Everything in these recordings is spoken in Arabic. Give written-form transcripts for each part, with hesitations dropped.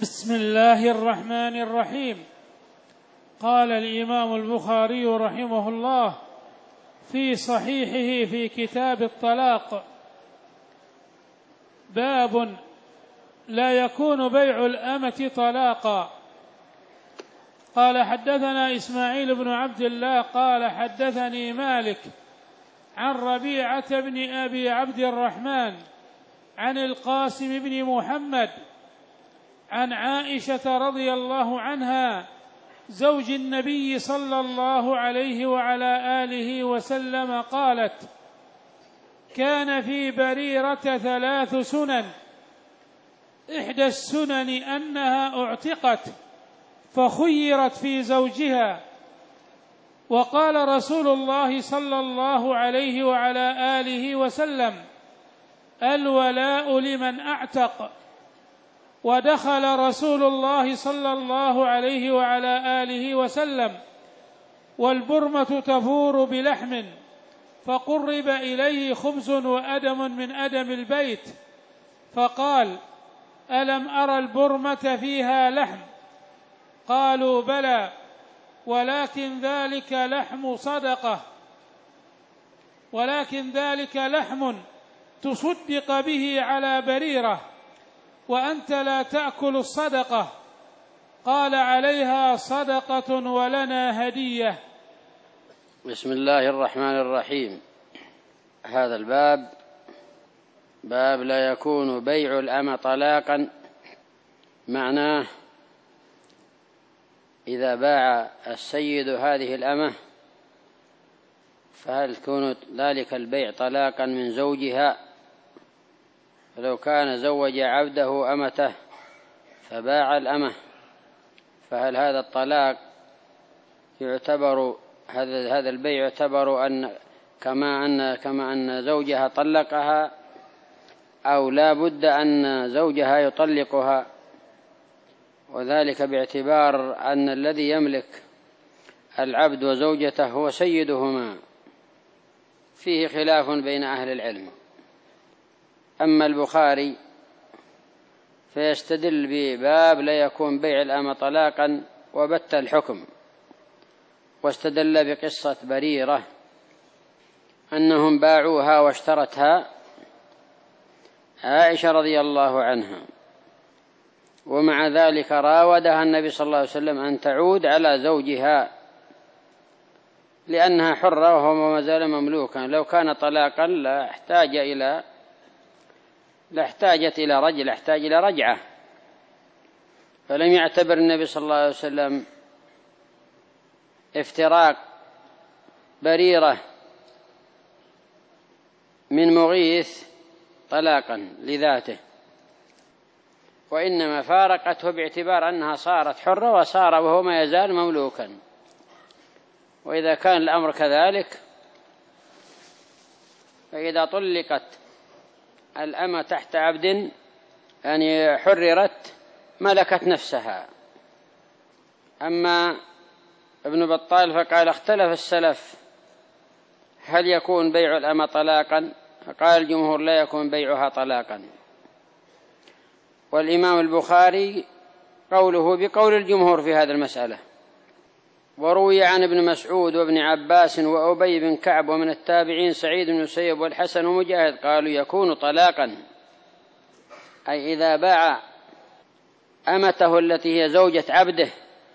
بسم الله الرحمن الرحيم. قال الإمام البخاري رحمه الله في صحيحه في كتاب الطلاق: باب لا يكون بيع الأمة طلاقا. قال حدثنا إسماعيل بن عبد الله قال حدثني مالك عن ربيعة بن أبي عبد الرحمن عن القاسم بن محمد عن عائشة رضي الله عنها زوج النبي صلى الله عليه وعلى آله وسلم قالت: كان في بريرة 3 سنن، إحدى السنن أنها اعتقت فخيرت في زوجها، وقال رسول الله صلى الله عليه وعلى آله وسلم: الولاء لمن أعتق. ودخل رسول الله صلى الله عليه وعلى آله وسلم والبرمة تفور بلحم، فقرب إليه خبز وأدم من أدم البيت، فقال: ألم أرى البرمة فيها لحم؟ قالوا: بلى، ولكن ذلك لحم تصدق به على بريرة، وأنت لا تأكل الصدقة. قال: عليها صدقة ولنا هدية. بسم الله الرحمن الرحيم. هذا الباب باب لا يكون بيع الأمة طلاقا، معناه إذا باع السيد هذه الأمة فهل يكون ذلك البيع طلاقا من زوجها؟ فلو كان زوج عبده أمته فباع الأمة، فهل هذا الطلاق يعتبر هذا البيع يعتبر كما أن زوجها طلقها، أو لا بد أن زوجها يطلقها؟ وذلك باعتبار أن الذي يملك العبد وزوجته هو سيدهما. فيه خلاف بين أهل العلم. أما البخاري فيستدل بباب لا يكون بيع الأمة طلاقا وبت الحكم، واستدل بقصة بريرة أنهم باعوها واشترتها عائشة رضي الله عنها، ومع ذلك راودها النبي صلى الله عليه وسلم أن تعود على زوجها لأنها حرة وهو ما زال مملوكا. لو كان طلاقا لاحتاجت إلى رجعة، فلم يعتبر النبي صلى الله عليه وسلم افتراق بريرة من مغيث طلاقا لذاته، وإنما فارقته باعتبار أنها صارت حرة وصار وهو ما يزال مملوكا. وإذا كان الأمر كذلك فإذا طلقت الأمة تحت عبد يعني حررت ملكت نفسها. أما ابن بطال فقال: اختلف السلف هل يكون بيع الأمة طلاقا؟ فقال الجمهور: لا يكون بيعها طلاقا. والإمام البخاري قوله بقول الجمهور في هذه المسألة. وروي عن ابن مسعود وابن عباس وأبي بن كعب ومن التابعين سعيد بن المسيب والحسن ومجاهد قالوا: يكون طلاقا، أي إذا باع أمته التي هي زوجة عبده،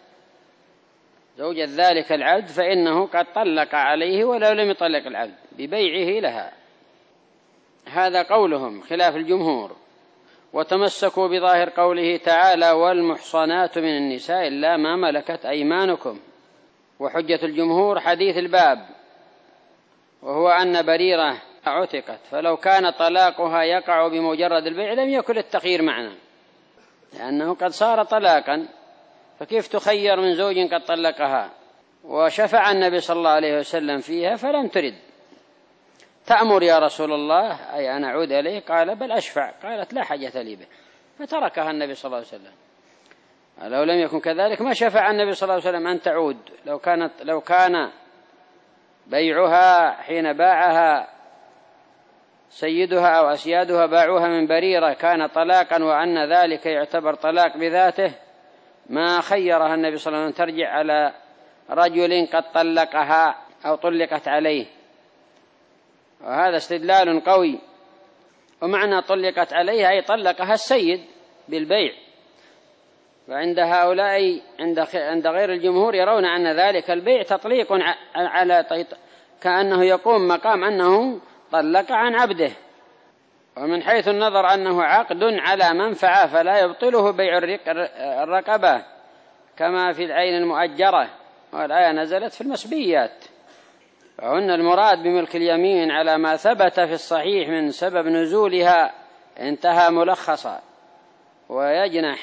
زوجة ذلك العبد، فإنه قد طلق عليه ولو لم يطلق العبد ببيعه لها. هذا قولهم خلاف الجمهور. وتمسكوا بظاهر قوله تعالى: والمحصنات من النساء إلا ما ملكت أيمانكم. وحجة الجمهور حديث الباب، وهو أن بريرة عتقت، فلو كان طلاقها يقع بمجرد البيع لم يكن التخيير معنا، لأنه قد صار طلاقا، فكيف تخير من زوج قد طلقها؟ وشفع النبي صلى الله عليه وسلم فيها فلم ترد. تأمر يا رسول الله أي أن أعود إليه؟ قال: بل أشفع. قالت: لا حاجة لي به، فتركها النبي صلى الله عليه وسلم. لو لم يكن كذلك ما شفع النبي صلى الله عليه وسلم أن تعود. لو كان بيعها حين باعها سيدها أو أسيادها باعوها من بريرة كان طلاقا وأن ذلك يعتبر طلاق بذاته ما خيرها النبي صلى الله عليه وسلم ترجع على رجل قد طلقها أو طلقت عليه، وهذا استدلال قوي. ومعنى طلقت عليها أي طلقها السيد بالبيع. وعند هؤلاء عند غير الجمهور يرون أن ذلك البيع تطليق على كأنه يقوم مقام أنه طلق عن عبده، ومن حيث النظر أنه عقد على منفعة فلا يبطله بيع الرقبة كما في العين المؤجرة، والآية نزلت في المسبيات. وهن المراد بملك اليمين على ما ثبت في الصحيح من سبب نزولها. انتهى ملخصا. ويجنح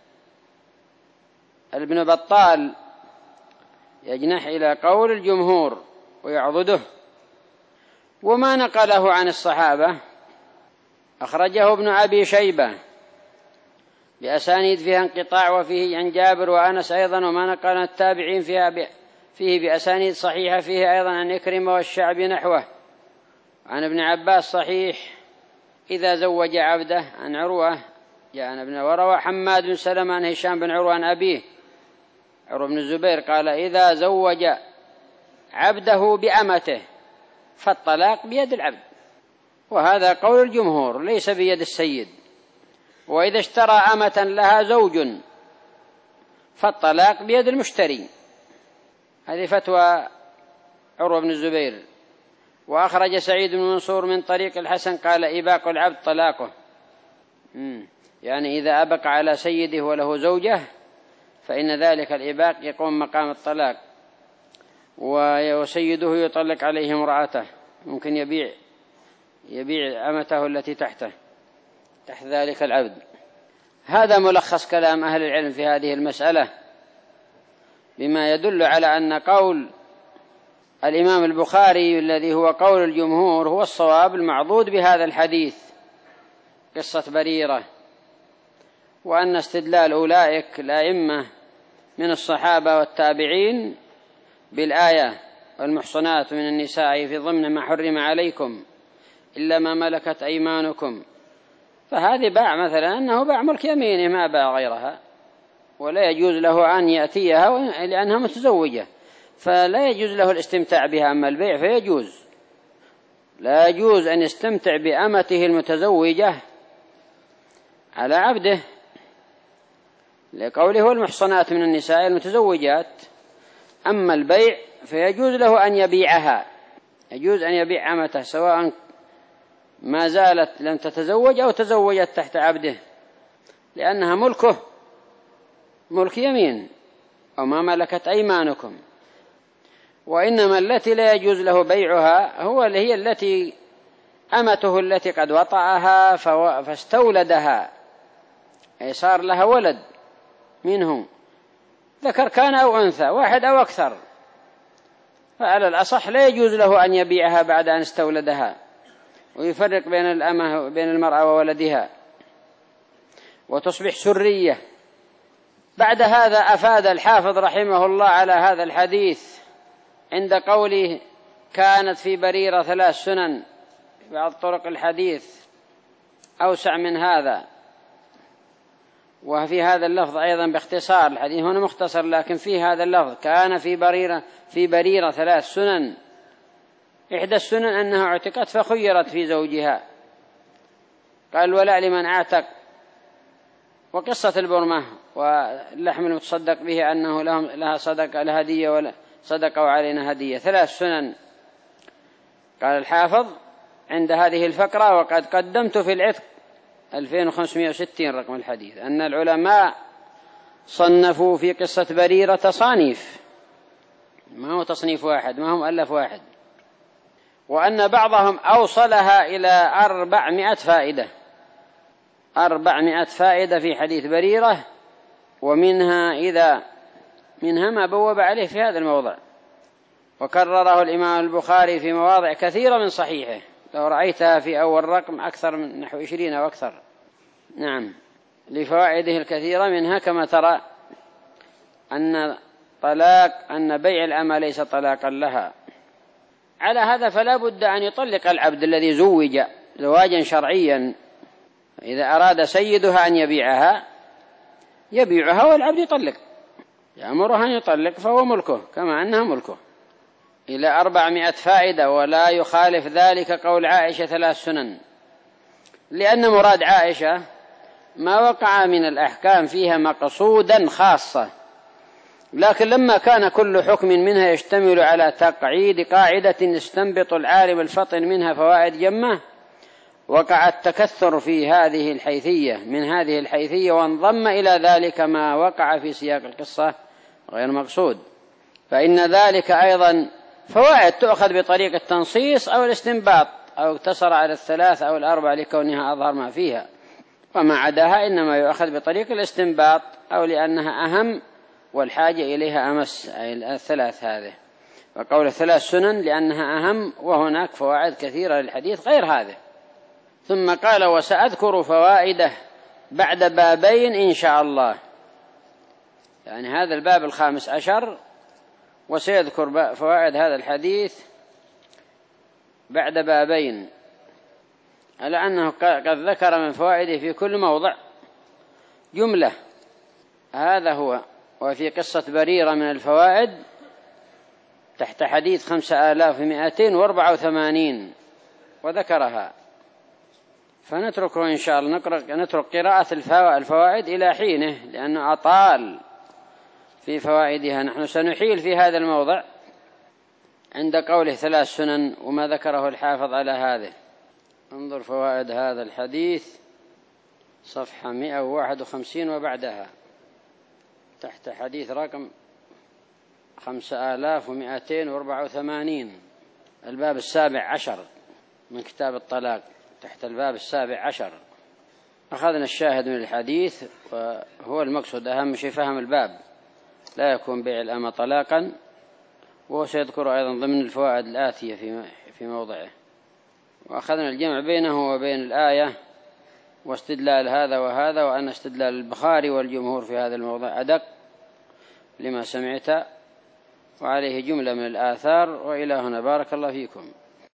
ابن بطال يجنح إلى قول الجمهور ويعضده. وما نقله عن الصحابة أخرجه ابن أبي شيبة بأسانيد فيها انقطاع وفيه عن جابر وأنس أيضا، وما نقل عن التابعين فيه بأسانيد صحيحة فيه أيضا عن إكرمة والشعبي نحوه. عن ابن عباس صحيح إذا زوج عبده عن عروة يعني ابن وروى حماد بن سلمة عن هشام بن عروة عن أبيه عروة بن الزبير قال إذا زوج عبده بأمته فالطلاق بيد العبد، وهذا قول الجمهور ليس بيد السيد. وإذا اشترى أمة لها زوج فالطلاق بيد المشتري. هذه فتوى عروة بن الزبير. وأخرج سعيد بن منصور من طريق الحسن قال إباق العبد طلاقه، يعني إذا أبق على سيده وله زوجة فإن ذلك الإباق يقوم مقام الطلاق، وسيده يطلق عليه امرأته، ممكن يبيع أمته التي تحت ذلك العبد. هذا ملخص كلام أهل العلم في هذه المسألة، بما يدل على أن قول الإمام البخاري الذي هو قول الجمهور هو الصواب المعضود بهذا الحديث قصة بريرة، وأن استدلال أولئك الأئمة من الصحابة والتابعين بالآية والمحصنات من النساء في ضمن ما حرم عليكم إلا ما ملكت أيمانكم، فهذه باع مثلا أنه باع ملك يمينه ما باع غيرها، ولا يجوز له أن يأتيها لأنها متزوجة فلا يجوز له الاستمتاع بها. أما البيع فيجوز، لا يجوز أن يستمتع بأمته المتزوجة على عبده لقوله والمحصنات من النساء المتزوجات. أما البيع فيجوز له أن يبيعها، يجوز أن يبيع أمته سواء ما زالت لم تتزوج أو تزوجت تحت عبده، لأنها ملكه ملك يمين أو ما ملكت أيمانكم. وإنما التي لا يجوز له بيعها هي التي أمته التي قد وطأها فاستولدها، أي صار لها ولد منه ذكر كان أو أنثى واحد أو أكثر، فعلى الأصح لا يجوز له أن يبيعها بعد أن استولدها، ويفرق بين الأمة وبين المرأة وولدها وتصبح سرية. بعد هذا أفاد الحافظ رحمه الله على هذا الحديث عند قوله كانت في بريرة 3 سنن. بعض طرق الحديث أوسع من هذا، وفي هذا اللفظ أيضا باختصار، الحديث هنا مختصر لكن في هذا اللفظ كان في بريرة 3 سنن. إحدى السنن أنها اعتقت فخيرت في زوجها، قال ولا لمن اعتق. وقصة البرمة واللحم المتصدق به أنه لها صدقة لها هدية ولا صدقة وعلينا هدية. 3 سنن. قال الحافظ عند هذه الفقرة وقد قدمت في العتق 2560 رقم الحديث أن العلماء صنفوا في قصة بريرة تصانيف، ما هو تصنيف واحد، ما هو مؤلف واحد، وأن بعضهم أوصلها إلى 400 فائدة، 400 فائدة في حديث بريرة، ومنها ما بوب عليه في هذا الموضع. وكرره الإمام البخاري في مواضع كثيرة من صحيحه، لو رأيتها في أول رقم أكثر من نحو 20 أو أكثر. نعم، لفوائده الكثيرة، منها كما ترى أن بيع الأمة ليس طلاقا لها. على هذا فلا بد أن يطلق العبد الذي زوج زواجا شرعيا. إذا أراد سيدها أن يبيعها والعبد يطلق، يأمرها أن يطلق فهو ملكه كما أنها ملكه. إلى 400 فائدة. ولا يخالف ذلك قول عائشة 3 سنن، لأن مراد عائشة ما وقع من الأحكام فيها مقصودا خاصة، لكن لما كان كل حكم منها يشتمل على تقعيد قاعدة يستنبط العالم الفطن منها فوائد جمة، وقع التكثر في هذه الحيثية من هذه الحيثية، وانضم إلى ذلك ما وقع في سياق القصة غير مقصود، فإن ذلك أيضا فوائد تؤخذ بطريق التنصيص أو الاستنباط، أو اقتصر على 3 أو 4 لكونها أظهر ما فيها، وما عداها إنما يؤخذ بطريق الاستنباط أو لأنها أهم والحاجة إليها أمس، أي 3 هذه. وقول 3 سنن لأنها أهم، وهناك فوائد كثيرة للحديث غير هذه. ثم قال: وسأذكر فوائده بعد بابين إن شاء الله، يعني هذا الباب 15، وسيذكر فوائد هذا الحديث بعد بابين، على أنه قد ذكر من فوائده في كل موضع جملة. هذا هو. وفي قصة بريرة من الفوائد تحت حديث 5284 وذكرها، فنتركه إن شاء الله، نترك قراءة الفوائد إلى حينه لأنه أطال في فوائدها. نحن سنحيل في هذا الموضع عند قوله 3 سنن وما ذكره الحافظ على هذه. انظر فوائد هذا الحديث صفحة 151 وبعدها تحت حديث رقم 5284، الباب 17 من كتاب الطلاق، تحت الباب 17. أخذنا الشاهد من الحديث، وهو المقصود أهم شيء فهم الباب، لا يكون بيع الأمة طلاقا، وهو سيذكر أيضا ضمن الفوائد الآتية في موضعه. وأخذنا الجمع بينه وبين الآية واستدلال هذا وهذا، وأن استدلال البخاري والجمهور في هذا الموضع أدق لما سمعت، وعليه جملة من الآثار. وإلى هنا بارك الله فيكم.